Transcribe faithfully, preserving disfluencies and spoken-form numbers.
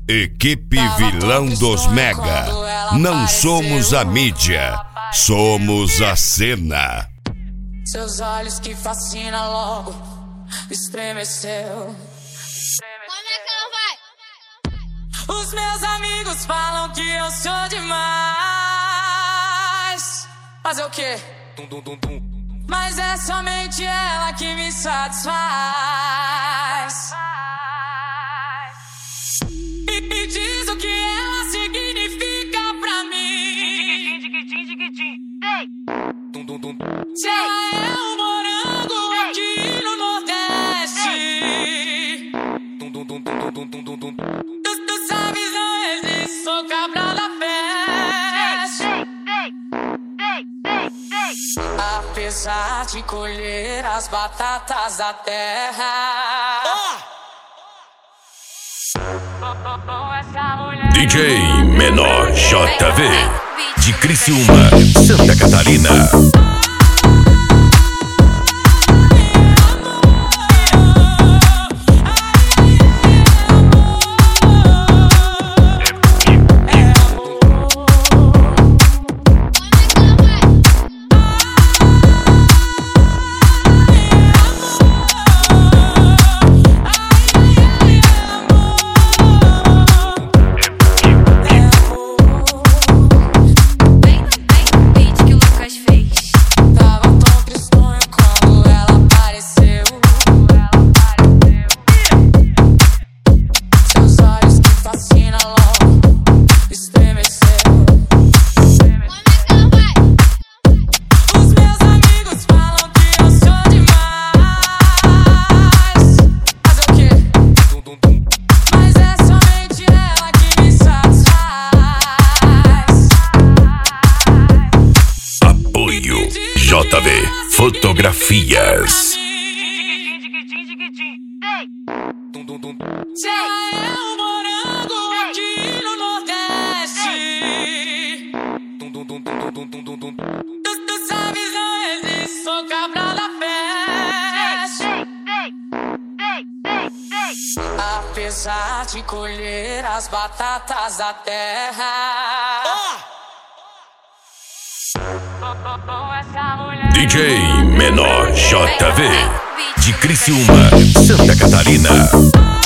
Equipe Vilão dos Mega. Não somos a mídia, somos a cena. Seus olhos que fascinam logo estremeceu. Como é que ela vai? Os meus amigos falam que eu sou demais. Fazer o quê? Dum, dum, dum, dum. Mas é somente ela que me satisfaz. E, e diz o que ela significa pra mim. Dum, dum, dum. Se ela é um morango aqui no Nordeste. Dum, dum, dum, dum, dum, dum, dum, dum. Tu, tu sabes, não existe, sou cabra da festa. Apesar de colher as batatas da terra. D J Menor J V de Criciúma, Santa Catarina. J V Fotografias. Se ela é um morango aqui no Nordeste. Tu, tu sabes, não existe, sou cabra da festa. Apesar de colher as batatas da terra. D J Menor J V de Criciúma, Santa Catarina.